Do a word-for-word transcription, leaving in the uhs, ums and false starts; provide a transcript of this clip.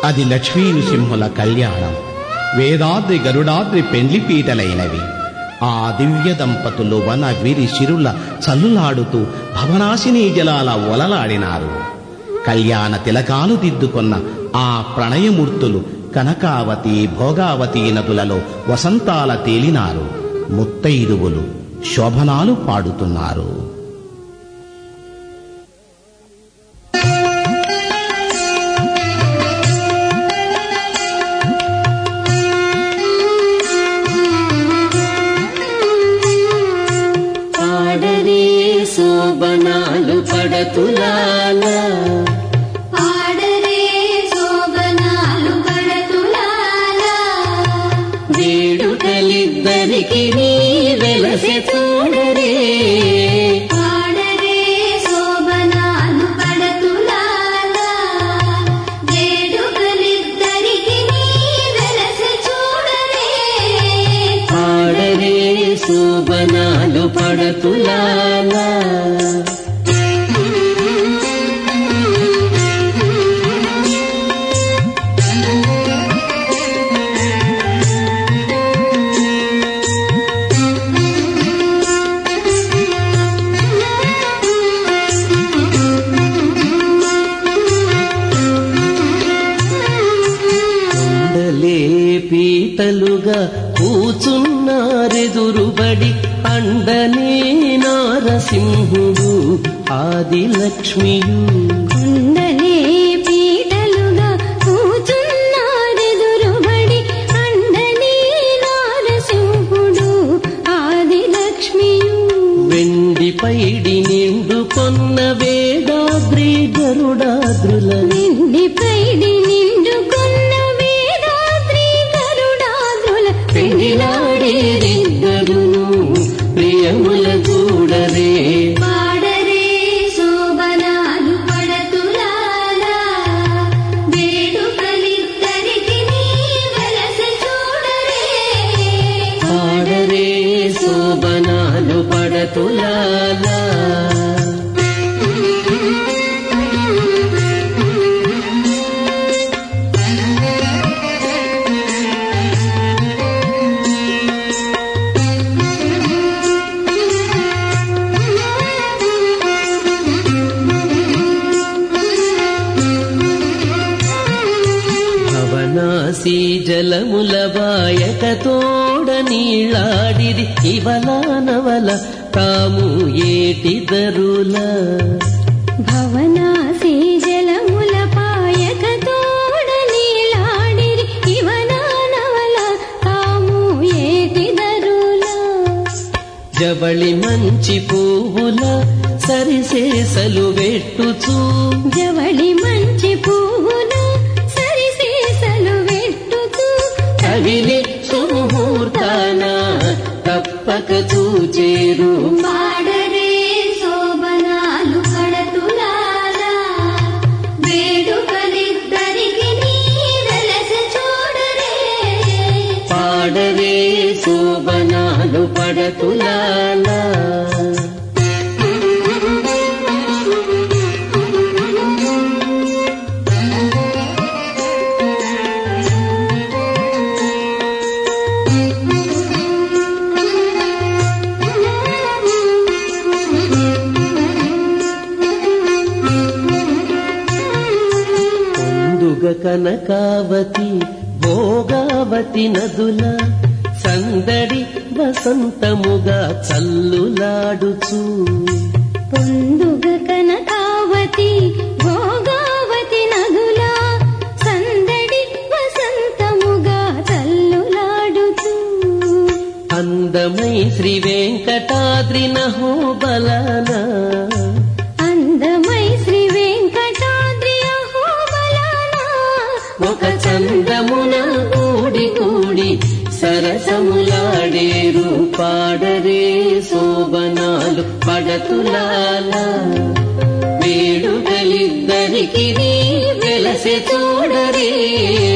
అది లక్ష్మీ నృసింహుల కళ్యాణం. వేదాద్రి గరుడాద్రి పెండ్లిపీటలైనవి. ఆ దివ్య దంపతులు వన విరి శిరుల చల్లులాడుతూ భవనాశినీ జలాల ఒలలాడినారు. కళ్యాణ తిలకాలు దిద్దుకొన్న ఆ ప్రణయమూర్తులు కనకావతి భోగావతి నదులలో వసంతాల తేలినారు. ముత్తైదువులు శోభనాలు పాడుతున్నారు. శోభనాలు పడతులాల పాడరే శోభనాలు పడతులాల వేడుకలిద్దరికి నీ వెలసె చూడరే పాడరే శోభనాలు పడతులాల వేడుకలిద్దరికి నీ వెలసె చూడరే పాడరే శోభనాలు పడతులాల పీటలుగా కూచున్నారెదురుబడి అండనే నారసింహుడు ఆదిలక్ష్మియు. కొండలే పీటలుగా కూచున్నారెదురుబడి అండనే నారసింహుడు ఆదిలక్ష్మియు. వెండి పైడి నిండుకొన్న వేదాద్రి గరుడాద్రుల వెండి పైడి నిండుకొన్న వేదాద్రి గరుడాద్రుల పెండిలాడేరిద్దరును ప్రియముల చూడరే పాడరే శోభనాలు పడతులాల వేడుకలిద్దరికి నీ వెలసె చూడరే పాడరే శోభనాలు పడతులాల భవనాసి జలముల బాయక తోడ నీళ్ళాడిరి ఇవలానవల తాము ఏటిదరుల భవనాసి జలముల పాయక తోడ నీళ్ళాడిరి ఇవనానవల తాము ఏటిదరుల జవళి మంచి పువ్వుల సరిసేసలు వెట్టుచూ జవళి మంచి పువ్వుల సరిసేసలు వెట్టుచూ కవిలి సుముహూర్తాన తప్పక చూచేరు పాడరే శోభనాలు పడతులాల వేడుకలిద్దరికి నీ వెలసె చూడరే పాడరే శోభనాలు పడతులాల కనకావతి భోగావతి నదుల సందడి వసంతముగా చల్లులాడుచు పొందుగ కనకావతి భోగావతి నదుల సందడి వసంతముగా చల్లులాడుచు అందమై శ్రీ వెంకటాద్రి నహోబలన అందమై శ్రీ వెంకటాద్రి అహోబలన ఒక చందమున కూడి కూడి సరసములాడేరు పాడరే శోభనాలు పడతులాల వేడుకలిద్దరికి వెలసె చూడరే